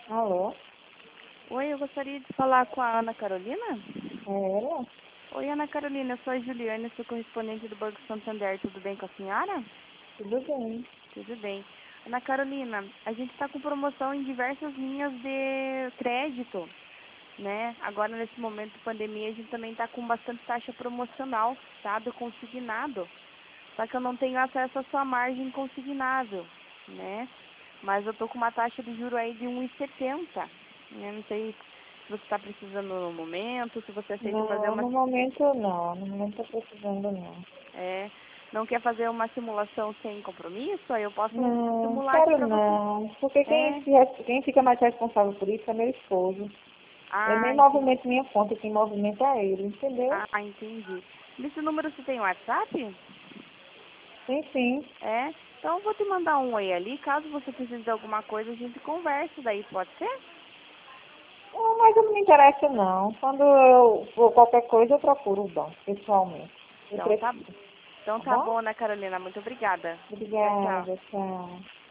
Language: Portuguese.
Alô? Oi, eu gostaria de falar com a Ana Carolina. É ela? Oi, Ana Carolina, eu sou a Juliane, sou correspondente do Banco Santander. Tudo bem com a senhora? Tudo bem. Tudo bem. Ana Carolina, a gente está com promoção em diversas linhas de crédito, né? Agora, nesse momento de pandemia, a gente também está com bastante taxa promocional, tá? Do consignado. Só que eu não tenho acesso à sua margem consignável, né? Mas eu tô com uma taxa de juro aí de 1,70. Eu não sei se você está precisando no momento, se você aceita fazer Não, uma... no momento não. No momento tô precisando não. Não quer fazer uma simulação sem compromisso? Aí eu posso Não, simular aqui quero para você. não. Porque É? quem fica mais responsável por isso é meu esposo. Eu Ah, nem entendi. movimento minha conta, quem movimenta é ele, entendeu? Ah, entendi. Nesse número você tem WhatsApp? Sim, sim. É? Então eu vou te mandar um oi ali. Caso você precise de alguma coisa, a gente conversa daí, pode ser? Não, mas não me interessa não. Quando eu for qualquer coisa, eu procuro o banco, pessoalmente. Eu Então tá, prefiro. então Tá tá bom? bom, Ana Carolina. Muito obrigada. Tchau, tchau. Obrigada, tchau.